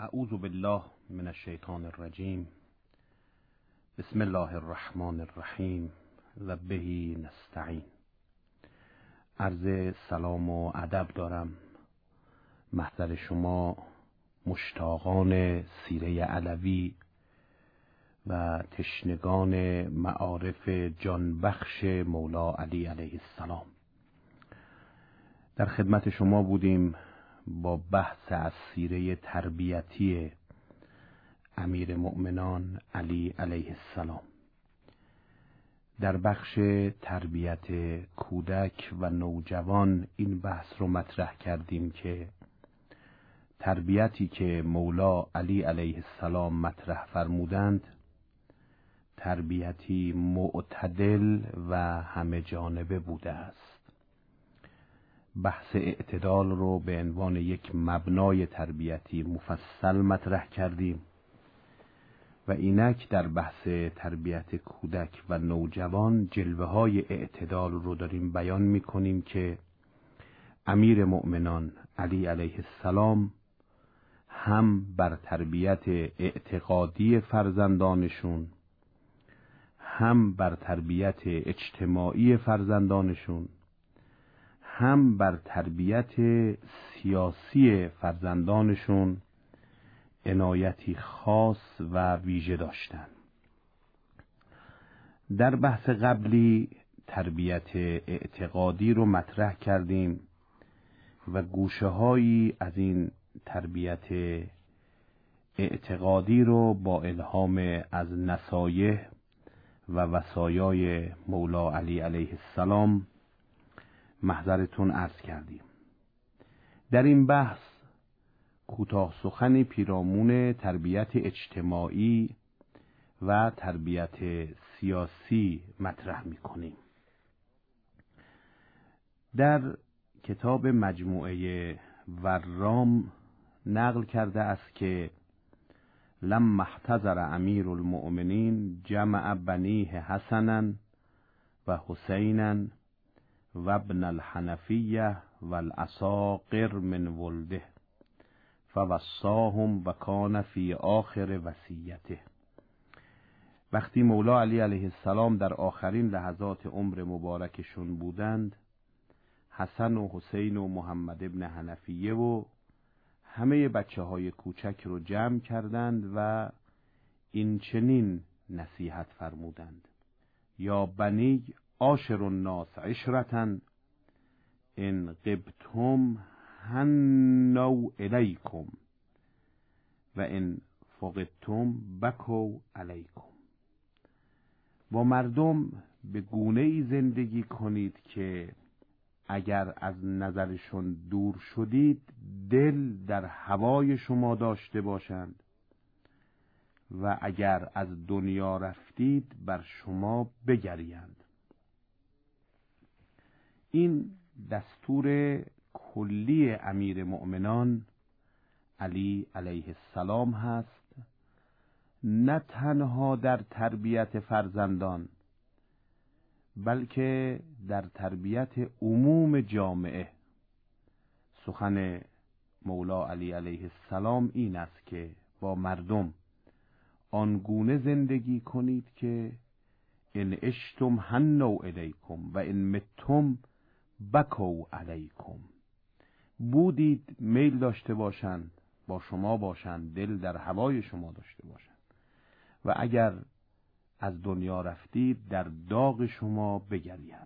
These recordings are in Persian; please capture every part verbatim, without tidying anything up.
اعوذ بالله من الشیطان الرجیم. بسم الله الرحمن الرحیم و بهی نستعین. عرض سلام و ادب دارم محضر شما مشتاقان سیره علوی و تشنگان معارف جانبخش مولا علی علیه السلام. در خدمت شما بودیم با بحث از سیره تربیتی امیر مؤمنان علی علیه السلام. در بخش تربیت کودک و نوجوان این بحث رو مطرح کردیم که تربیتی که مولا علی علیه السلام مطرح فرمودند تربیتی معتدل و همه جانبه بوده است. بحث اعتدال رو به عنوان یک مبنای تربیتی مفصل مطرح کردیم و اینک در بحث تربیت کودک و نوجوان جلوه های اعتدال رو داریم بیان می کنیم که امیر مؤمنان علی علیه السلام هم بر تربیت اعتقادی فرزندانشون هم بر تربیت اجتماعی فرزندانشون هم بر تربیت سیاسی فرزندانشون عنایتی خاص و ویژه داشتند. در بحث قبلی تربیت اعتقادی رو مطرح کردیم و گوشه هایی از این تربیت اعتقادی رو با الهام از نصایح و وصایای مولا علی علیه السلام محضرتون عرض کردیم. در این بحث کوتاه سخنی پیرامون تربیت اجتماعی و تربیت سیاسی مطرح می‌کنیم. در کتاب مجموعه ورام نقل کرده است که لما احتضر امیر المؤمنین جمع بنیه حسنا و حسینا و ابن الحنفیه و الاساقر من ولده فوصاهم و کان فی آخر وصیته. وقتی مولا علی علیه السلام در آخرین لحظات عمر مبارکشون بودند، حسن و حسین و محمد ابن حنفیه و همه بچه های کوچک رو جمع کردند و این چنین نصیحت فرمودند: یا بنی عاشر الناس عشرة ان غبتم حنوا الیکم و ان فقدتم بکوا علیکم. با مردم به گونه ای زندگی کنید که اگر از نظرشون دور شدید دل در هوای شما داشته باشند و اگر از دنیا رفتید بر شما بگریند. این دستور کلی امیر مؤمنان علی علیه السلام هست، نه تنها در تربیت فرزندان بلکه در تربیت عموم جامعه. سخن مولا علی علیه السلام این است که با مردم آنگونه زندگی کنید که ان عشتم حنوا الیکم و ان متم بکوا علیکم. بودید میل داشته باشند با شما باشند، دل در هوای شما داشته باشند و اگر از دنیا رفتید در داغ شما بگریند.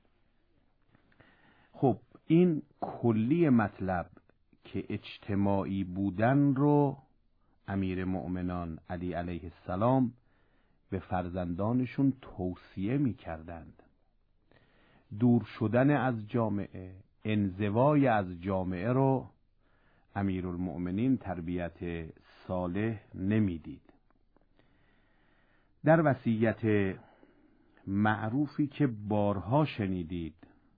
خب این کلی مطلب که اجتماعی بودن رو امیر مؤمنان علی علیه السلام به فرزندانشون توصیه می کردند. دور شدن از جامعه، انزوای از جامعه رو امیرالمؤمنین تربیت صالح نمیدید. در وصیت معروفی که بارها شنیدید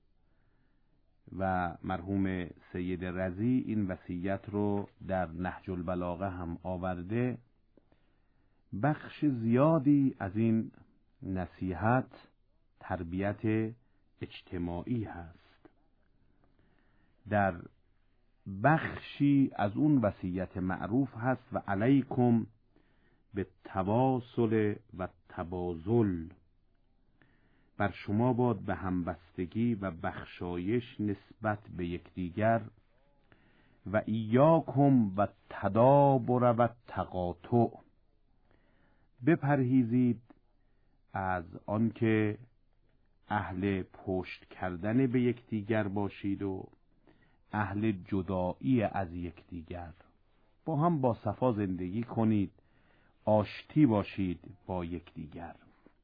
و مرحوم سید رضی این وصیت رو در نهج البلاغه هم آورده، بخش زیادی از این نصیحت تربیت اجتماعی هست. در بخشی از اون وصیت معروف هست و علیکم به تواصل و تبازل، بر شما باد به همبستگی و بخشایش نسبت به یکدیگر، و ایاکم و تدابر و تقاطع، بپرهیزید از آنکه اهل پشت کردن به یکدیگر باشید و اهل جدایی از یکدیگر. با هم با صفا زندگی کنید، آشتی باشید با یکدیگر.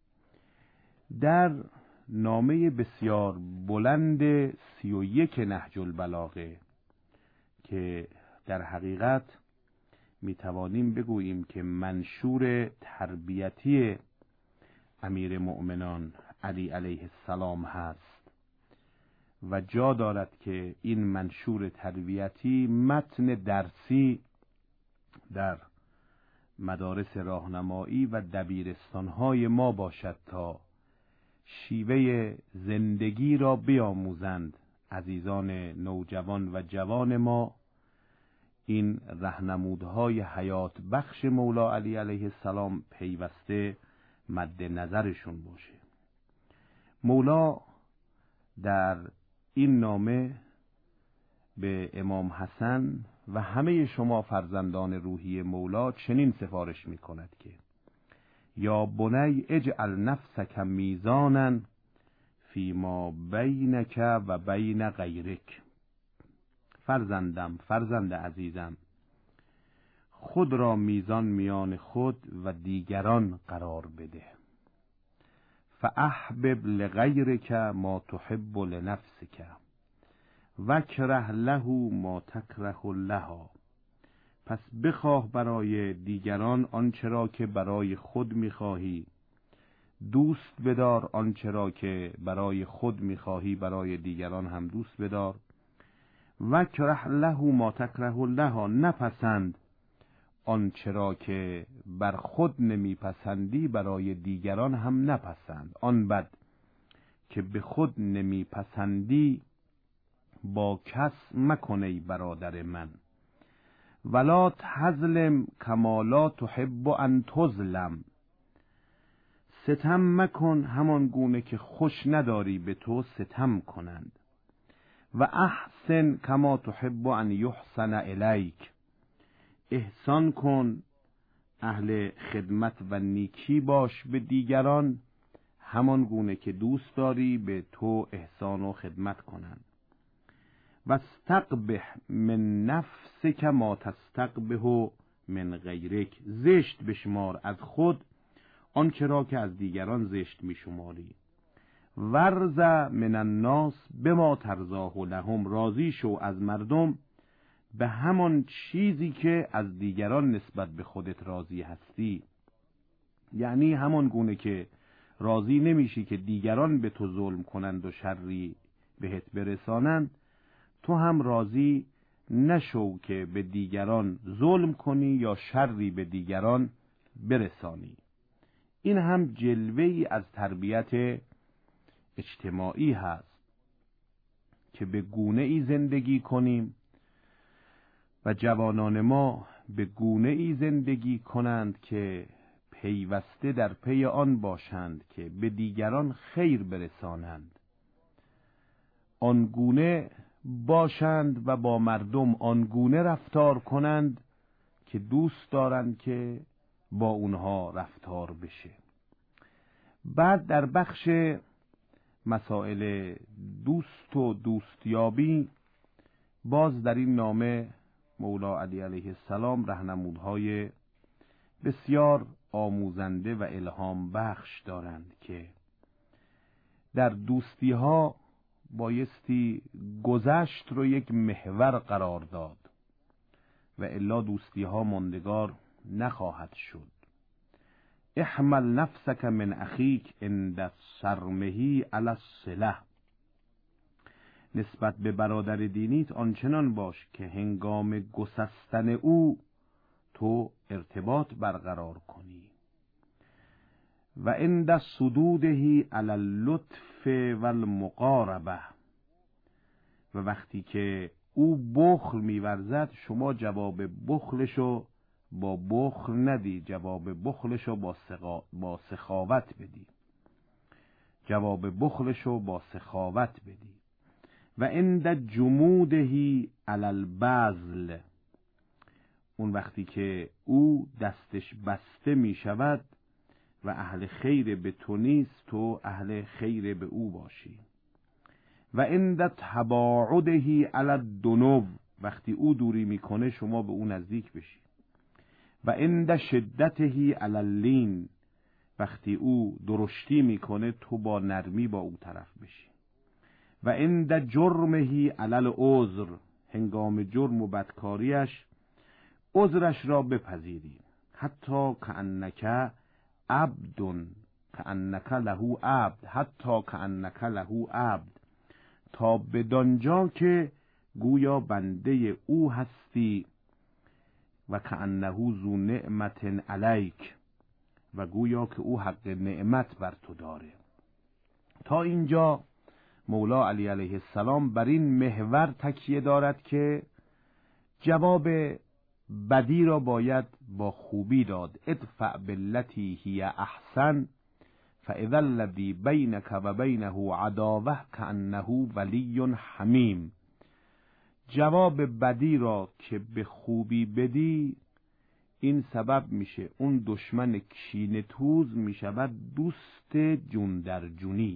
در نامه بسیار بلند سی و یک نهج البلاغه که در حقیقت می توانیم بگوییم که منشور تربیتی امیر مؤمنان علی علیه السلام هست و جا دارد که این منشور تربیتی متن درسی در مدارس راهنمایی و دبیرستانهای ما باشد تا شیوه زندگی را بیاموزند عزیزان نوجوان و جوان ما. این راهنمودهای حیات بخش مولا علی علیه السلام پیوسته مد نظرشون باشه. مولا در این نامه به امام حسن و همه شما فرزندان روحی مولا چنین سفارش می کند که یا بنی اجعل نفسک میزانا فیما بینک و بین غیرک. فرزندم، فرزند عزیزم، خود را میزان میان خود و دیگران قرار بده. فاحبب لغیرک ما تحب لنفسک وکره له ما تکره لها. پس بخواه برای دیگران آنچه را که برای خود میخواهی، دوست بدار آنچه را که برای خود میخواهی برای دیگران هم دوست بدار. وکره له ما تکره لها، نپسند آنچه را که بر خود نمیپسندی برای دیگران هم نپسند. آن بد که به خود نمیپسندی با کس مکنی برادر من. ولا تظلم کما لا تحب ان تظلم، ستم مکن همان گونه که خوش نداری به تو ستم کنند. و احسن کما تحب ان یحسن الیک، احسان کن، اهل خدمت و نیکی باش به دیگران همان گونه که دوست داری به تو احسان و خدمت کنند. و استقبح من نفسک ما تستقبح من غیرک، زشت بشمار از خود آنچه را که از دیگران زشت میشماری. ورض من الناس بما ترضاه لهم، راضی شو از مردم به همان چیزی که از دیگران نسبت به خودت راضی هستی. یعنی همان گونه که راضی نمیشی که دیگران به تو ظلم کنند و شری بهت برسانند، تو هم راضی نشو که به دیگران ظلم کنی یا شری به دیگران برسانی. این هم جلوه‌ای از تربیت اجتماعی هست که به گونه ای زندگی کنیم و جوانان ما به گونه ای زندگی کنند که پیوسته در پی آن باشند که به دیگران خیر برسانند. آنگونه باشند و با مردم آنگونه رفتار کنند که دوست دارند که با اونها رفتار بشه. بعد در بخش مسائل دوست و دوستیابی باز در این نامه مولا علی علیه السلام راهنمودهای بسیار آموزنده و الهام بخش دارند که در دوستی ها بایستی گذشت رو یک محور قرار داد و الا دوستی ها ماندگار نخواهد شد. احمل نفسک من اخیک عند صرمه علی الصله، نسبت به برادر دینیت آنچنان باش که هنگام گسستن او تو ارتباط برقرار کنی. و عند صدوده علی اللطف والمقاربه، و وقتی که او بخل می‌ورزد، شما جواب بخلشو با بخل ندی، جواب بخلشو با سقا... با سخاوت بدی. جواب بخلشو با سخاوت بدی. و عند جمودهی علی البذل، اون وقتی که او دستش بسته می شود و اهل خیر به تو نیست، تو اهل خیر به او باشی. و عند تباعدهی علی الدنو، وقتی او دوری میکنه شما به او نزدیک بشی. و عند شدتهی علی اللین، وقتی او درشتی میکنه تو با نرمی با او طرف بشی. و عند جرمهی علی العذر، هنگام جرم و بدکاریش عذرش را بپذیری. حتی کأنک عبد، کأنک له عبد، حتی کأنک له عبد، تا بدانجا که گویا بنده او هستی. و کأنه ذو نعمت علیک، و گویا که او حق نعمت بر تو داره. تا اینجا مولا علی علیه السلام بر این محور تکیه دارد که جواب بدی را باید با خوبی داد. ادفع باللتی هی احسن فاذا الذی بینک و بینه عداوه کأنه ولی حمیم. جواب بدی را که به خوبی بدی، این سبب میشه اون دشمن کینه توز میشود دوست جون در جونی.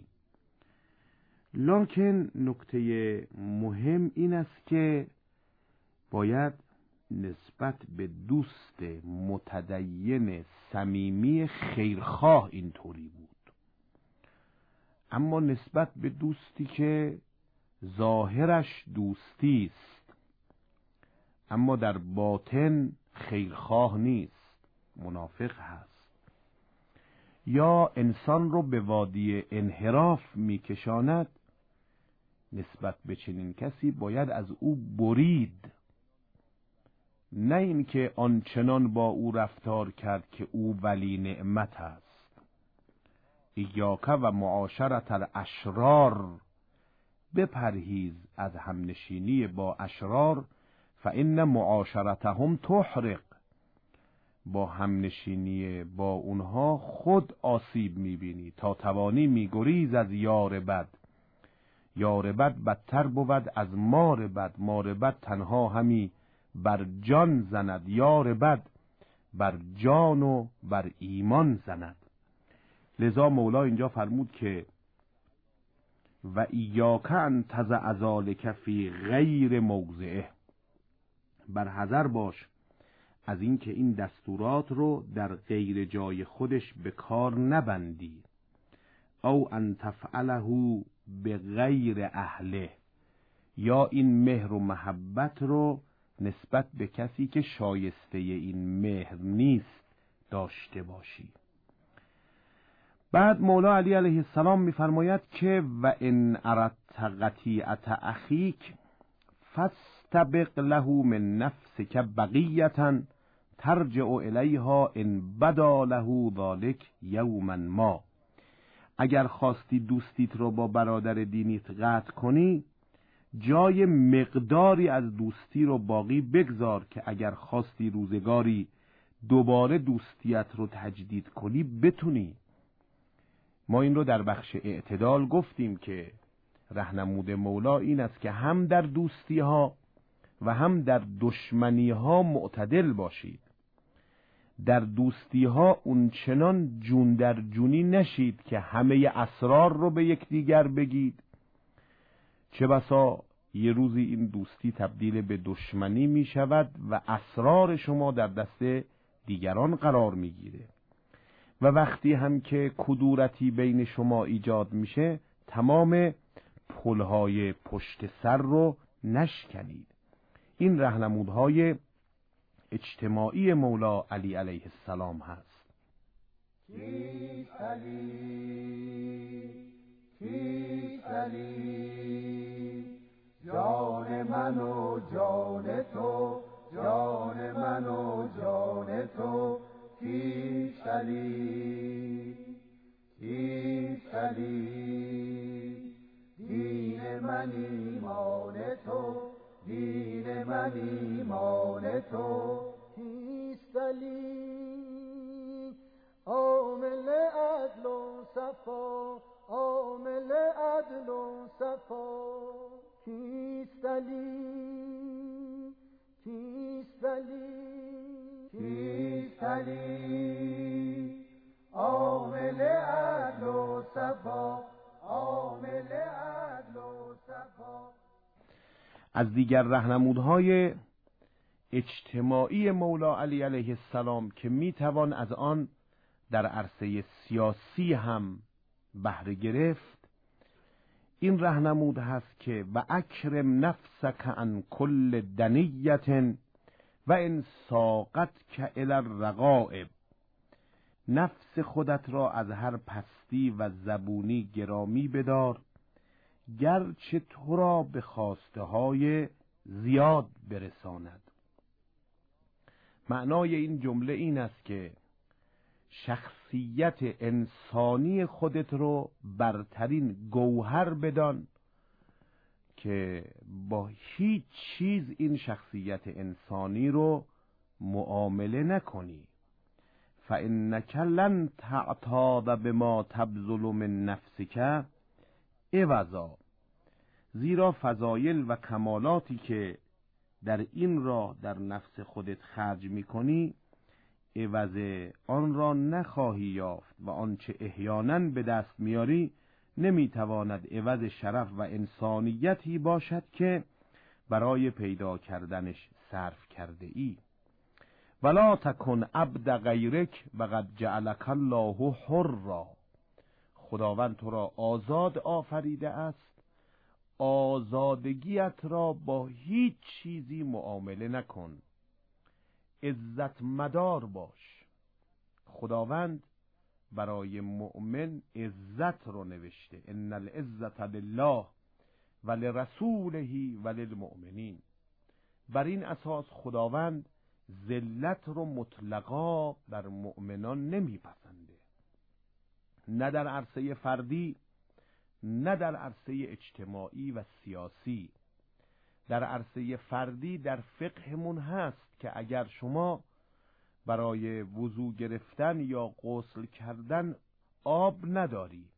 لکن نکته مهم این است که باید نسبت به دوست متدین صمیمی خیرخواه اینطوری بود، اما نسبت به دوستی که ظاهرش دوستی است اما در باطن خیرخواه نیست، منافق هست، یا انسان رو به وادی انحراف میکشاند، نسبت به چنین کسی باید از او برید، نه اینکه آنچنان با او رفتار کرد که او ولی نعمت است. ایاک و معاشرت الاشرار، بپرهیز از همنشینی با اشرار، فإن معاشرتهم تحرق، با همنشینی با اونها خود آسیب میبینی. تا توانی میگریز از یار بد، یار بد بدتر بود از مار بد، مار بد تنها همی بر جان زند، یار بد بر جان و بر ایمان زند. لذا مولا اینجا فرمود که و ایاک ان تضع ذلک فی غیر موضعه، بر حذر باش از این که این دستورات رو در غیر جای خودش به کار نبندی. او ان تفعله به غیر اهله، یا این مهر و محبت رو نسبت به کسی که شایسته این مهر نیست داشته باشی. بعد مولا علی علیه السلام می‌فرماید که و ان اردت قطیعت اخیک فاستبق له من نفسک بقیة ترجع الیها ان بدا له ذلک یوما ما. اگر خواستی دوستیت رو با برادر دینیت قطع کنی، جای مقداری از دوستی رو باقی بگذار که اگر خواستی روزگاری دوباره دوستیت رو تجدید کنی بتونی. ما این رو در بخش اعتدال گفتیم که راهنمود مولا این است که هم در دوستی ها و هم در دشمنی ها معتدل باشید. در دوستی ها اون چنان جون در جونی نشید که همه اسرار رو به یکدیگر بگید، چه بسا یه روزی این دوستی تبدیل به دشمنی می شود و اسرار شما در دست دیگران قرار می گیره. و وقتی هم که کدورتی بین شما ایجاد میشه، تمام پلهای پشت سر رو نشکنید. این راهنمودهای اجتماعی مولا علی علیه السلام هست. کیست علی کیست علی، جان من و جان تو، جان من و جان تو، کیست علی کیست علی، دین من ایمان تو، دین من ایمان تو. کیست علی عامل عدل و صفا، عامل عدل و صفا. کیست علی کیست علی کیست علی عامل عدل و صفا، عامل عدل و صفا. از دیگر راهنمودهای اجتماعی مولا علی علیه السلام که میتوان از آن در عرصه سیاسی هم بهره گرفت، این راهنمود هست که و اکرم نفسک عن کل دنیت و ان ساقتک الی الرغائب. نفس خودت را از هر پستی و زبونی گرامی بدار، گرچه تو را به خواسته های زیاد برساند. معنای این جمله این است که شخصیت انسانی خودت رو برترین گوهر بدان که با هیچ چیز این شخصیت انسانی رو معامله نکنی. فإنک لن تعتاد بما تبذل من نفسک عوضا. زیرا فضایل و کمالاتی که در این راه در نفس خودت خرج میکنی عوض آن را نخواهی یافت و آنچه احیانا به دست میاری نمیتواند عوض شرف و انسانیتی باشد که برای پیدا کردنش صرف کرده ای. ولا تکن عبد غیرک و قد جعلک الله حرا. خداوند تو را آزاد آفریده است، آزادگیت را با هیچ چیزی معامله نکن، عزت مدار باش. خداوند برای مؤمن عزت رو نوشته، ان العزت لله ولرسوله وللمؤمنین. بر این اساس خداوند ذلت رو مطلقا بر مؤمنان نمیپسنده، نه در عرصه فردی نه در عرصه اجتماعی و سیاسی. در عرصه فردی در فقهمون هست که اگر شما برای وضو گرفتن یا غسل کردن آب نداری،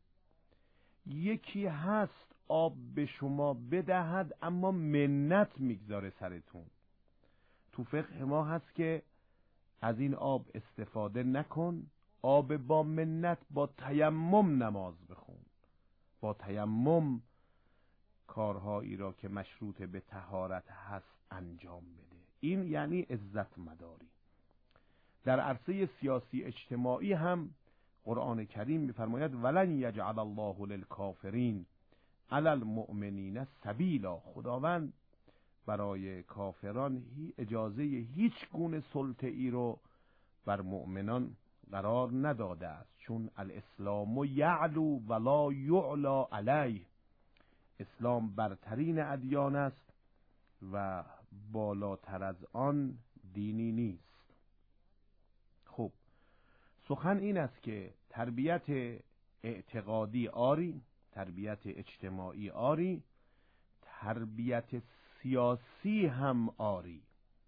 یکی هست آب به شما بدهد اما منت میگذاره سرتون، تو فقه ما هست که از این آب استفاده نکن، آب با منت با تیمم نماز بخون، با تیمم کارهایی را که مشروط به طهارت هست انجام بده. این یعنی عزت مداری. در عرصه سیاسی اجتماعی هم قرآن کریم می‌فرماید ولن یجعل الله للکافرین علی المؤمنین سبیلا. خداوند برای کافران اجازه هیچ گونه سلطه ای رو بر مؤمنان قرار نداده است، چون الاسلام یعلو ولا یعلا علیه. اسلام برترین ادیان است و بالاتر از آن دینی نیست. خب سخن این است که تربیت اعتقادی آری، تربیت اجتماعی آری، تربیت سیاسی هم آری.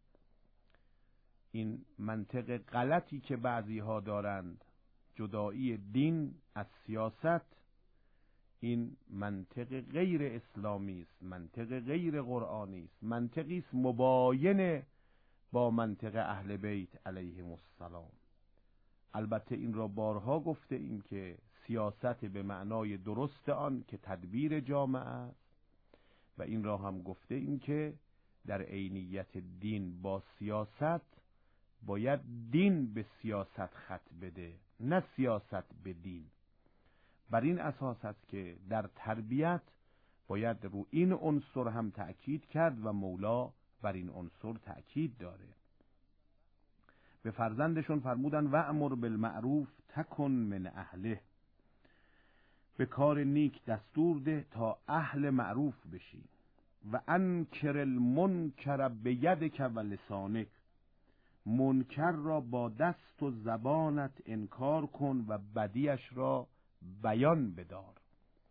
این منطق غلطی که بعضی ها دارند، جدایی دین از سیاست، این منطق غیر اسلامی است، منطق غیر قرآنی است، منطقی است مباین با منطق اهل بیت علیهم السلام. البته این را بارها گفته ایم که سیاست به معنای درست آن که تدبیر جامعه است، و این را هم گفته ایم که در عینیت دین با سیاست باید دین به سیاست خط بده، نه سیاست به دین. بر این اساس است که در تربیت باید رو این عنصر هم تأکید کرد و مولا بر این عنصر تأکید داره. به فرزندشون فرمودن وأمر بالمعروف تکن من اهله. به کار نیک دستور ده تا اهل معروف بشی. و انکر المنکر بیدک و لسانک. منکر را با دست و زبانت انکار کن و بدیش را بیان بدار.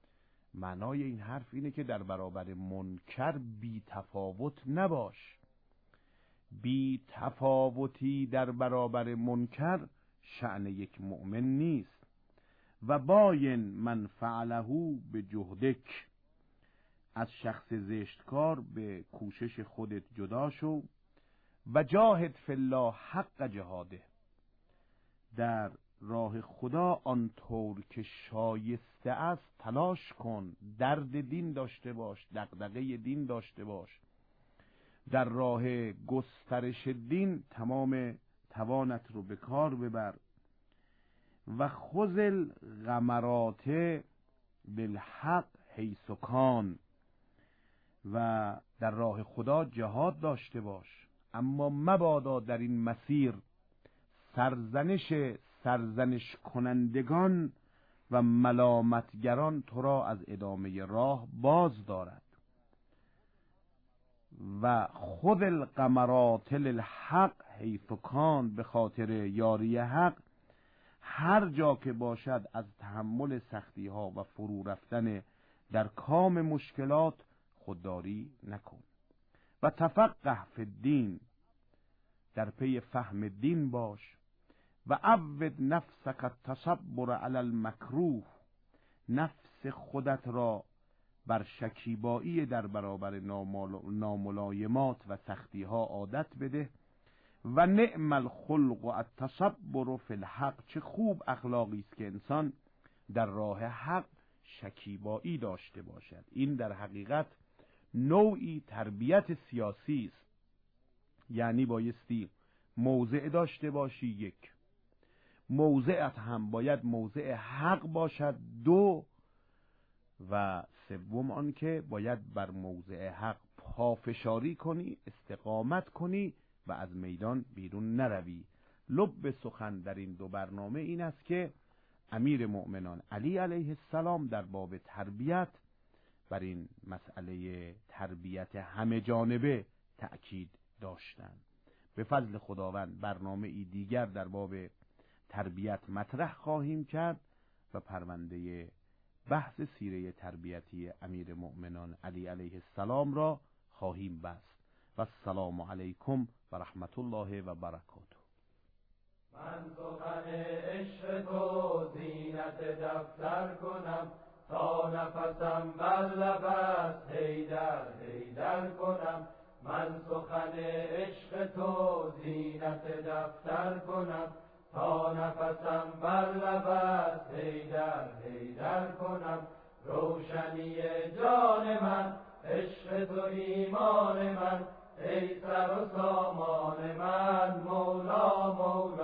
معنای این حرف اینه که در برابر منکر بی تفاوت نباش. بی تفاوتی در برابر منکر شأن یک مؤمن نیست. و باین من فعله به جهدک، از شخص زشتکار به کوشش خودت جدا شو. و جاهد فی الله حق جهاده، در راه خدا آنطور که شایسته است تلاش کن، درد دین داشته باش، دغدغه دین داشته باش، در راه گسترش دین تمام توانت رو به کار ببر. و خذ الغمرات بالحق حیث کان، و در راه خدا جهاد داشته باش، اما مبادا در این مسیر سرزنش سرزنش کنندگان و ملامتگران تو را از ادامه راه باز دارد. و خذ الغمرات للحق حیث کان، به خاطر یاری حق هر جا که باشد از تحمل سختی ها و فرو رفتن در کام مشکلات خودداری نکن. و تفقه فی الدین، در پی فهم دین باش. و عود نفسک التصبر علی المکروه، نفس خودت را بر شکیبایی در برابر ناملایمات و سختی ها عادت بده. و نعم الخلق التصبر فی الحق، چه خوب اخلاقی است که انسان در راه حق شکیبایی داشته باشد. این در حقیقت نوعی تربیت سیاسی است. یعنی بایستی موضع داشته باشی، یک، موضعت هم باید موضع حق باشد، دو، و سوم آن که باید بر موضع حق پافشاری کنی، استقامت کنی و از میدان بیرون نروی. لب سخن در این دو برنامه این است که امیر مؤمنان علی علیه السلام در باب تربیت بر این مسئله تربیت همه جانبه تأکید داشتند. به فضل خداوند برنامه ای دیگر در باب تربیت مطرح خواهیم کرد و پرونده بحث سیره تربیتی امیر مؤمنان علی علیه السلام را خواهیم بست. و السلام علیکم و رحمت الله و برکاته. من سخن عشق تو زینت دفتر کنم، تا نفسم بر لب است حیدر حیدر کنم. من سخن عشق تو زینت دفتر کنم، تا نفسم بر لب است حیدر حیدر کنم. روشنی جان من عشق تو ایمان من، ای سر و سامان من مولا مولا.